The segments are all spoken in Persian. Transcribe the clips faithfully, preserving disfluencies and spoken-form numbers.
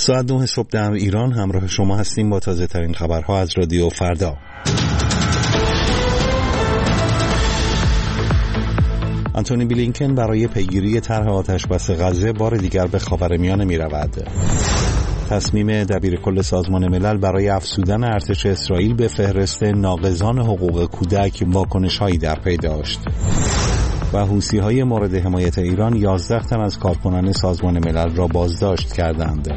ساعت نه صبح در ایران همراه شما هستیم با تازه ترین خبرها از رادیو فردا. آنتونی بلینکن برای پیگیری طرح آتشبس غزه بار دیگر به خاورمیانه می رود. تصمیم دبیرکل سازمان ملل برای افزودن ارتش اسرائیل به فهرست ناقضان حقوق کودک واکنش‌هایی در پی داشت. و حوثی‌های مورد حمایت ایران یازده تن از کارکنان سازمان ملل را بازداشت کردند.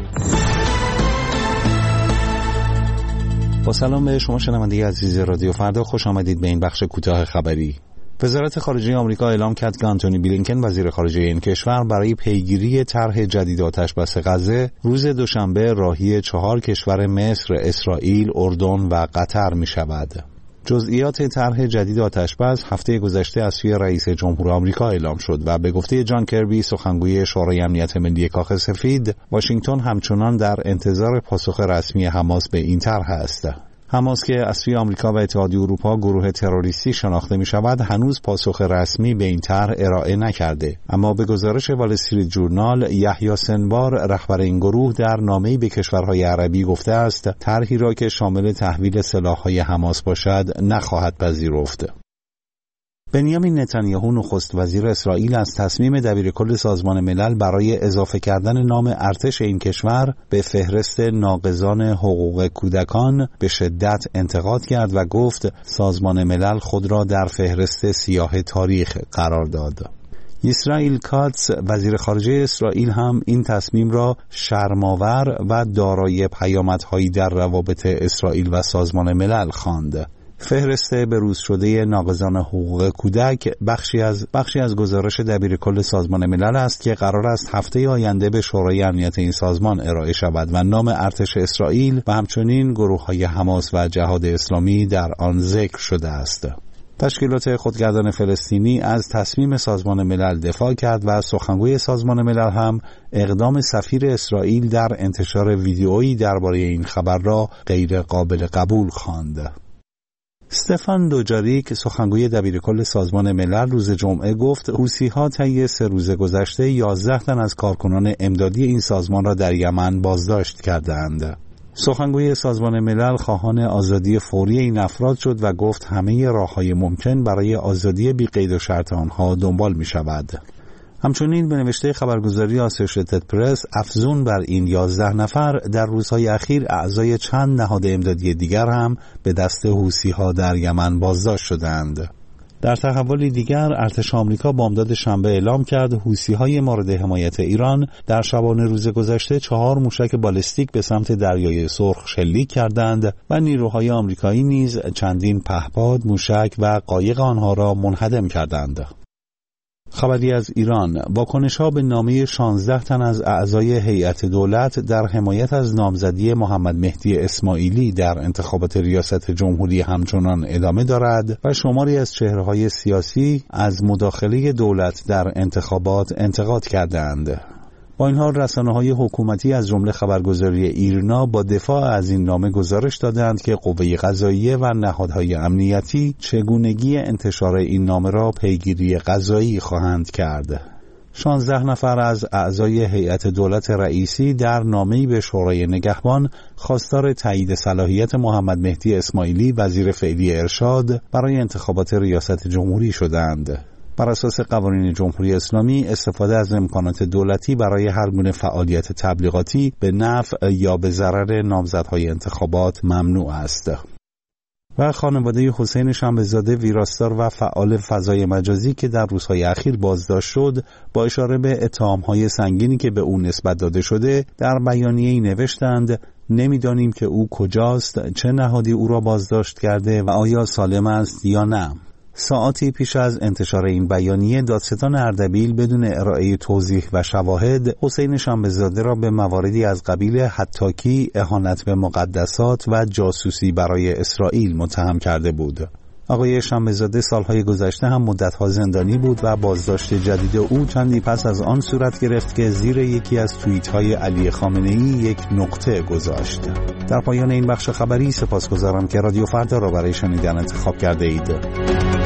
با سلام به شما شنونده عزیز رادیو فردا، خوش آمدید به این بخش کوتاه خبری. وزارت خارجه آمریکا اعلام کرد که آنتونی بلینکن وزیر خارجه این کشور برای پیگیری طرح جدید آتشبس غزه روز دوشنبه راهی چهار کشور مصر، اسرائیل، اردن و قطر می شود. جزئیات طرح جدید آتشبس هفته گذشته از سوی رئیس جمهور آمریکا اعلام شد و به گفته جان کربی، سخنگوی شورای امنیت ملی کاخ سفید، واشنگتن همچنان در انتظار پاسخ رسمی حماس به این طرح است. حماس که از سوی آمریکا و اتحادیه اروپا گروه تروریستی شناخته می شود، هنوز پاسخ رسمی به این طرح ارائه نکرده، اما به گزارش وال استریت جورنال، یحیی سنوار، رهبر این گروه، در نامه‌ای به کشورهای عربی گفته است طرحی را که شامل تحویل سلاح‌های حماس باشد نخواهد پذیرفت. بنیامین نتانیاهو نخست وزیر اسرائیل از تصمیم دبیرکل سازمان ملل برای اضافه کردن نام ارتش این کشور به فهرست ناقضان حقوق کودکان به شدت انتقاد کرد و گفت سازمان ملل خود را در فهرست سیاه تاریخ قرار داد. اسرائیل کاتس، وزیر خارجه اسرائیل، هم این تصمیم را شرم‌آور و دارای پیامدهایی در روابط اسرائیل و سازمان ملل خواند. فهرست بروز شده ناقضان حقوق کودک بخشی از بخشی از گزارش دبیرکل سازمان ملل است که قرار است هفته آینده به شورای امنیت این سازمان ارائه شود و نام ارتش اسرائیل و همچنین گروه‌های حماس و جهاد اسلامی در آن ذکر شده است. تشکیلات خودگردان فلسطینی از تصمیم سازمان ملل دفاع کرد و سخنگوی سازمان ملل هم اقدام سفیر اسرائیل در انتشار ویدئویی درباره این خبر را غیر قابل قبول خواند. استفان دوجاریک، سخنگوی دبیرکل سازمان ملل، روز جمعه گفت حوثی‌ها طی سه روز گذشته یازده تن از کارکنان امدادی این سازمان را در یمن بازداشت کردند. سخنگوی سازمان ملل خواهان آزادی فوری این افراد شد و گفت همه راه‌های ممکن برای آزادی بی قید و شرط آنها دنبال می شود. همچنین به نوشته خبرگزاری آسوشیتد پرس، افزون بر این یازده نفر، در روزهای اخیر اعضای چند نهاد امدادی دیگر هم به دست حوثی‌ها در یمن بازداشت شدند. در تحولی دیگر، ارتش آمریکا بامداد شنبه اعلام کرد حوثی‌های مورد حمایت ایران در شبانه روز گذشته چهار موشک بالستیک به سمت دریای سرخ شلیک کردند و نیروهای آمریکایی نیز چندین پهپاد، موشک و قایق آنها را منهدم کردند. خبری از ایران، واکنش‌ها به نامه شانزده تن از اعضای هیئت دولت در حمایت از نامزدی محمد مهدی اسماعیلی در انتخابات ریاست جمهوری همچنان ادامه دارد و شماری از چهره‌های سیاسی از مداخله دولت در انتخابات انتقاد کردند. با این حال رسانه‌های حکومتی از جمله خبرگزاری ایرنا با دفاع از این نامه گزارش دادند که قوه قضاییه و نهادهای امنیتی چگونگی انتشار این نامه را پیگیری قضایی خواهند کرد. شانزده نفر از اعضای هیئت دولت رئیسی در نامه‌ای به شورای نگهبان خواستار تایید صلاحیت محمد مهدی اسماعیلی وزیر فعلی ارشاد برای انتخابات ریاست جمهوری شدند. بر اساس قوانین جمهوری اسلامی، استفاده از امکانات دولتی برای هر گونه فعالیت تبلیغاتی به نفع یا به ضرر نامزدهای انتخابات ممنوع است. و خانواده حسین شنبه‌زاده، ویراستار و فعال فضای مجازی که در روزهای اخیر بازداشت شد، با اشاره به اتهام‌های سنگینی که به او نسبت داده شده، در بیانیه‌ای نوشتند: نمی‌دانیم که او کجاست، چه نهادی او را بازداشت کرده و آیا سالم است یا نه. ساعاتی پیش از انتشار این بیانیه، دادستان اردبیل بدون ارائه توضیح و شواهد حسین شنبه‌زاده را به مواردی از قبیل هتاکی، اهانت به مقدسات و جاسوسی برای اسرائیل متهم کرده بود. آقای شنبه‌زاده سالهای گذشته هم مدت‌ها زندانی بود و بازداشت جدید او چندی پس از آن صورت گرفت که زیر یکی از توییت‌های علی خامنه‌ای یک نقطه گذاشت. در پایان این بخش خبری سپاسگزارم که رادیو فردا را برای شنیدن انتخاب کرده اید.